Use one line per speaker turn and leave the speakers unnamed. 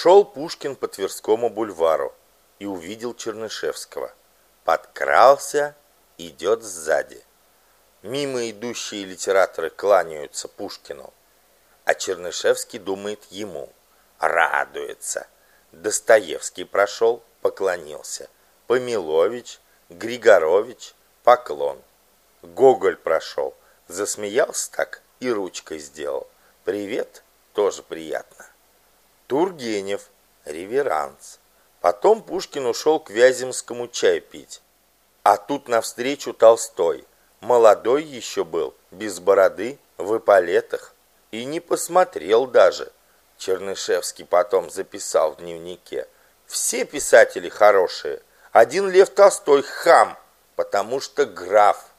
Шел Пушкин по Тверскому бульвару и увидел Чернышевского. Подкрался, идет сзади. Мимо идущие литераторы кланяются Пушкину, а Чернышевский думает ему, радуется. Достоевский прошел, поклонился. Помилович, Григорович, поклон. Гоголь прошел, засмеялся так и ручкой сделал. Привет, тоже приятно. Тургенев, реверанс. Потом Пушкин ушел к Вяземскому чай пить. А тут навстречу Толстой. Молодой еще был, без бороды, в эполетах. И не посмотрел даже. Чернышевский потом записал в дневнике. Все писатели хорошие. Один Лев Толстой хам, потому что граф.